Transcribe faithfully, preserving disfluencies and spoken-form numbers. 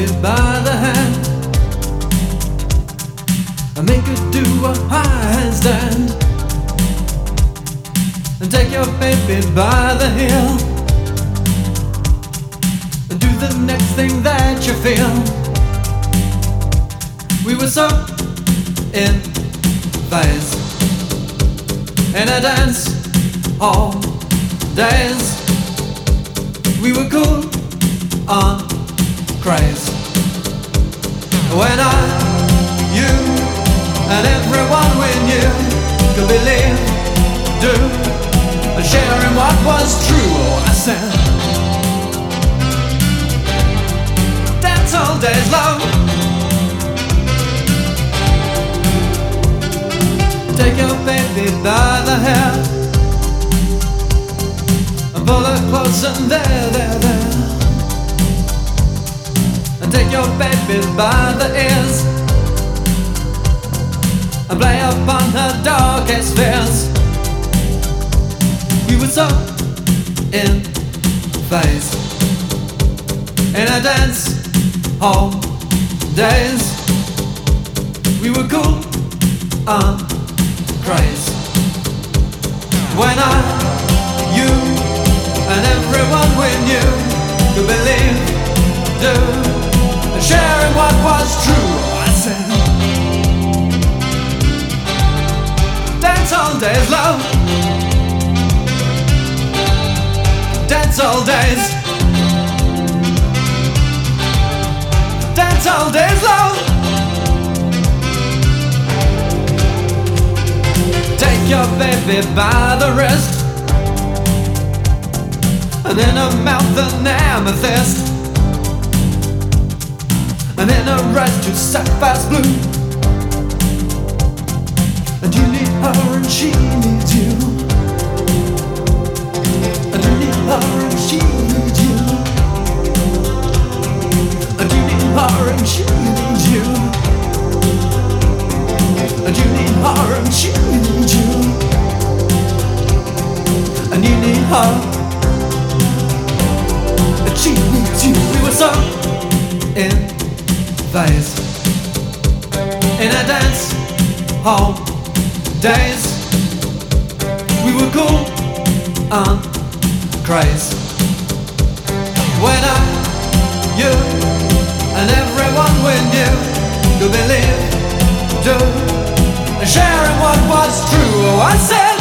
baby by the hand and make her do a handstand, and take your baby by the heel and do the next thing that you feel. We were so in phase in a dance all days. We were cool on craze when I, you, and everyone we knew could believe, do, and share in what was true. Oh, I said, dance all days long. Take your baby by the hair and pull her close and there, there, there. And take your baby by the ears and play upon her darkest fears. We were so in phase in a dance hall days. We were cool on craze when I, you, and everyone we knew could believe, do, and share in what was true. I said, dance all days, love. Dance all days. Dance all days, love. Take your baby by the wrist and in her mouth an amethyst, and in her eyes two sapphires blue. And you need her and she needs you, and you need her and she needs you, and you need her and she needs you, and you need her and she needs you, and you need her and she needs you. We were so in phase in a dance hall days. We were cool on craze when I, you, and everyone we knew could believe, do, and share in what was true. Oh, I said,